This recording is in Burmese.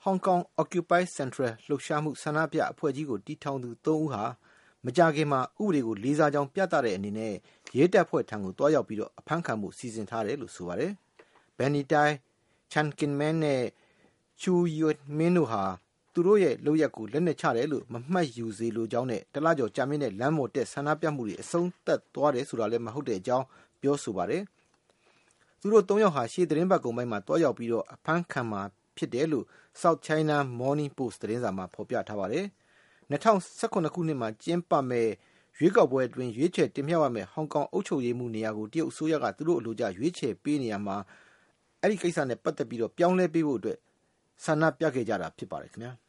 Hong Kong Occupy Central လှုပ်ရှားမှုဆန္ဒပြအဖွဲ့ကြီးကိုတည်ထောင်သူ3ဦးဟာမကြာခင်မှာဥပဒေကိုလေးစားကြောင်းပြသတဲ့အနေနဲ့ရဲတပ်ဖွဲ့ထံကိုတွားရောက်ပြီးတော့အဖမ်းခံမှုစီစဉ်ထားတယ်လို့ဆိုပါတယ်။ Benny Tai, Chan Kin-man နဲ့ Chu Yuen-min တို့ဟာသူတို့ရဲ့လုပ်ရက်ကိုလက်နက်ချတယ်လို့မမှတ်ယူစေလိုကြောင်းနဲ့တလကျော်ကြာမြင့်တဲ့လမ်းပေါ်တက်ဆန္ဒပြမှုတွေအဆုံးသတ်သွားတယ်ဆိုတာလည်းမဟုတ်တဲ့အကြောင်းပြောဆိုပါတယ်။သူတို့3ယောက်ဟာရှေ့သတင်းပတ်ကုန်ပိုင်းမှာတွားရောက်ပြီးတော့အဖမ်းခံမှာဖြစ်တယ်လို့ South China Morning Post သတင်းစာမှာဖော်ပြထားပါတယ်။2019ခုနှစ်မှာကျင်းပမဲ့ရွေးကောက်ပွဲအတွင်းရွေးချယ်တင်မြှောက်ရမယ့်ဟောင်ကောင်အုပ်ချုပ်ရေးမှုနေရာကိုတရုတ်အစိုးရကသူတို့အလိုကျရွေးချယ်ပေးနေရမှာအဲ့ဒီကိစ္စနဲ့ပတ်သက်ပြီးတော့ပြောင်းလဲပေးဖို့အတွက်ဆန္ဒပြခဲ့ကြတာဖြစ်ပါတယ်ခင်ဗျာ။